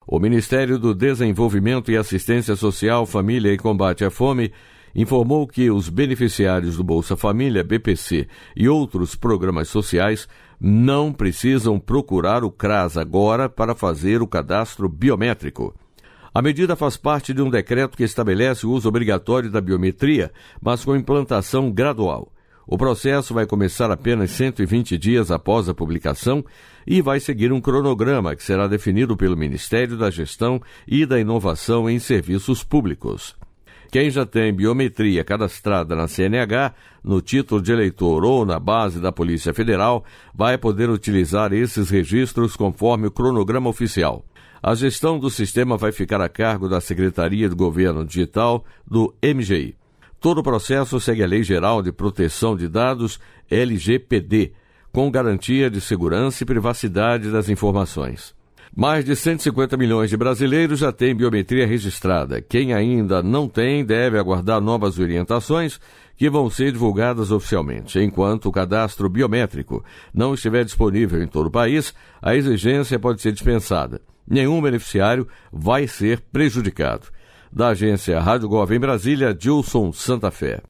O Ministério do Desenvolvimento e Assistência Social, Família e Combate à Fome informou que os beneficiários do Bolsa Família, BPC e outros programas sociais não precisam procurar o CRAS agora para fazer o cadastro biométrico. A medida faz parte de um decreto que estabelece o uso obrigatório da biometria, mas com implantação gradual. O processo vai começar apenas 120 dias após a publicação e vai seguir um cronograma que será definido pelo Ministério da Gestão e da Inovação em Serviços Públicos. Quem já tem biometria cadastrada na CNH, no título de eleitor ou na base da Polícia Federal, vai poder utilizar esses registros conforme o cronograma oficial. A gestão do sistema vai ficar a cargo da Secretaria de Governo Digital do MGI. Todo o processo segue a Lei Geral de Proteção de Dados, LGPD, com garantia de segurança e privacidade das informações. Mais de 150 milhões de brasileiros já têm biometria registrada. Quem ainda não tem deve aguardar novas orientações que vão ser divulgadas oficialmente. Enquanto o cadastro biométrico não estiver disponível em todo o país, a exigência pode ser dispensada. Nenhum beneficiário vai ser prejudicado. Da agência Rádio Gov em Brasília, Dilson Santa Fé.